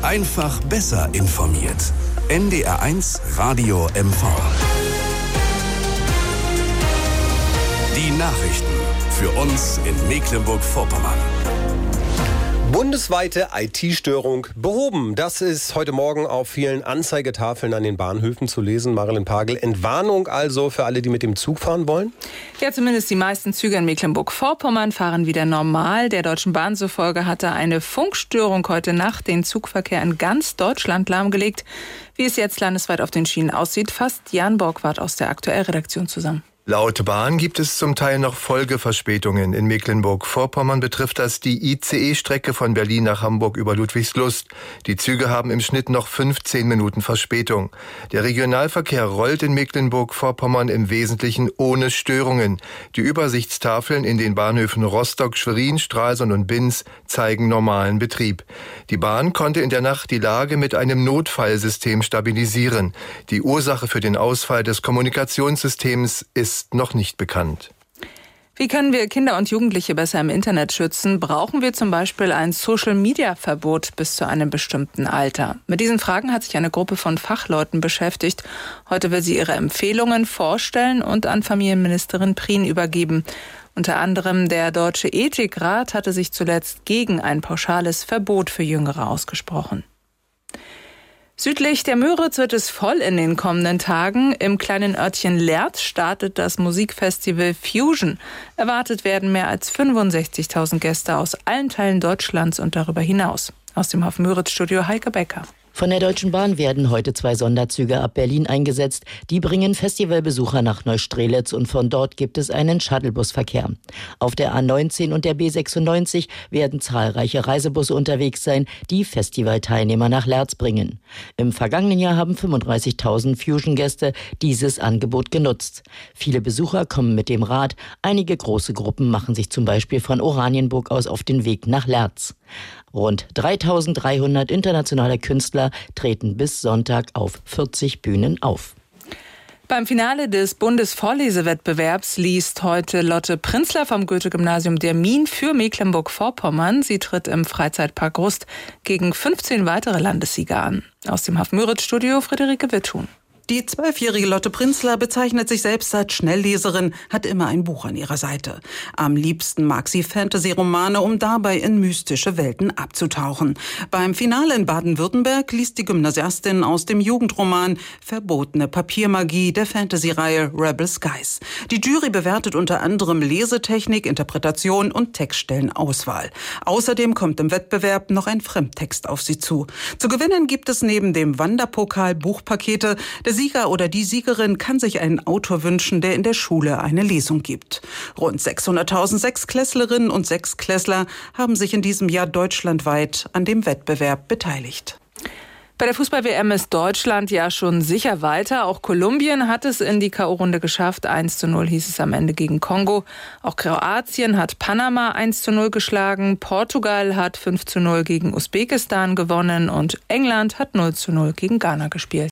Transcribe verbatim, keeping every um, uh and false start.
Einfach besser informiert. N D R eins Radio M V. Die Nachrichten für uns in Mecklenburg-Vorpommern. Bundesweite I T-Störung behoben. Das ist heute Morgen auf vielen Anzeigetafeln an den Bahnhöfen zu lesen. Marilyn Pagel, Entwarnung also für alle, die mit dem Zug fahren wollen? Ja, zumindest die meisten Züge in Mecklenburg-Vorpommern fahren wieder normal. Der Deutschen Bahn zufolge hatte eine Funkstörung heute Nacht den Zugverkehr in ganz Deutschland lahmgelegt. Wie es jetzt landesweit auf den Schienen aussieht, fasst Jan Borgward aus der Aktuellredaktion zusammen. Laut Bahn gibt es zum Teil noch Folgeverspätungen. In Mecklenburg-Vorpommern betrifft das die I C E-Strecke von Berlin nach Hamburg über Ludwigslust. Die Züge haben im Schnitt noch fünfzehn Minuten Verspätung. Der Regionalverkehr rollt in Mecklenburg-Vorpommern im Wesentlichen ohne Störungen. Die Übersichtstafeln in den Bahnhöfen Rostock, Schwerin, Stralsund und Binz zeigen normalen Betrieb. Die Bahn konnte in der Nacht die Lage mit einem Notfallsystem stabilisieren. Die Ursache für den Ausfall des Kommunikationssystems ist ist noch nicht bekannt. Wie können wir Kinder und Jugendliche besser im Internet schützen? Brauchen wir zum Beispiel ein Social-Media-Verbot bis zu einem bestimmten Alter? Mit diesen Fragen hat sich eine Gruppe von Fachleuten beschäftigt. Heute will sie ihre Empfehlungen vorstellen und an Familienministerin Prien übergeben. Unter anderem der Deutsche Ethikrat hatte sich zuletzt gegen ein pauschales Verbot für Jüngere ausgesprochen. Südlich der Müritz wird es voll in den kommenden Tagen. Im kleinen Örtchen Lerz startet das Musikfestival Fusion. Erwartet werden mehr als fünfundsechzigtausend Gäste aus allen Teilen Deutschlands und darüber hinaus. Aus dem Hafen Müritz-Studio Heike Becker. Von der Deutschen Bahn werden heute zwei Sonderzüge ab Berlin eingesetzt. Die bringen Festivalbesucher nach Neustrelitz und von dort gibt es einen Shuttlebusverkehr. Auf der A neunzehn und der B sechsundneunzig werden zahlreiche Reisebusse unterwegs sein, die Festivalteilnehmer nach Lerz bringen. Im vergangenen Jahr haben fünfunddreißigtausend Fusion-Gäste dieses Angebot genutzt. Viele Besucher kommen mit dem Rad. Einige große Gruppen machen sich zum Beispiel von Oranienburg aus auf den Weg nach Lerz. Rund dreitausenddreihundert internationale Künstler treten bis Sonntag auf vierzig Bühnen auf. Beim Finale des Bundesvorlesewettbewerbs liest heute Lotte Prinzler vom Goethe-Gymnasium der Mien für Mecklenburg-Vorpommern. Sie tritt im Freizeitpark Rust gegen fünfzehn weitere Landessieger an. Aus dem Hafen Müritz-Studio Friederike Witthuhn. Die zwölfjährige Lotte Prinzler bezeichnet sich selbst als Schnellleserin, hat immer ein Buch an ihrer Seite. Am liebsten mag sie Fantasy-Romane, um dabei in mystische Welten abzutauchen. Beim Finale in Baden-Württemberg liest die Gymnasiastin aus dem Jugendroman Verbotene Papiermagie der Fantasy-Reihe Rebel Skies. Die Jury bewertet unter anderem Lesetechnik, Interpretation und Textstellenauswahl. Außerdem kommt im Wettbewerb noch ein Fremdtext auf sie zu. Zu gewinnen gibt es neben dem Wanderpokal Buchpakete. Der Sieger oder die Siegerin kann sich einen Autor wünschen, der in der Schule eine Lesung gibt. Rund sechshunderttausend Sechsklässlerinnen und Sechsklässler haben sich in diesem Jahr deutschlandweit an dem Wettbewerb beteiligt. Bei der Fußball-W M ist Deutschland ja schon sicher weiter. Auch Kolumbien hat es in die K O-Runde geschafft. eins zu null hieß es am Ende gegen Kongo. Auch Kroatien hat Panama eins zu null geschlagen. Portugal hat fünf zu null gegen Usbekistan gewonnen. Und England hat null zu null gegen Ghana gespielt.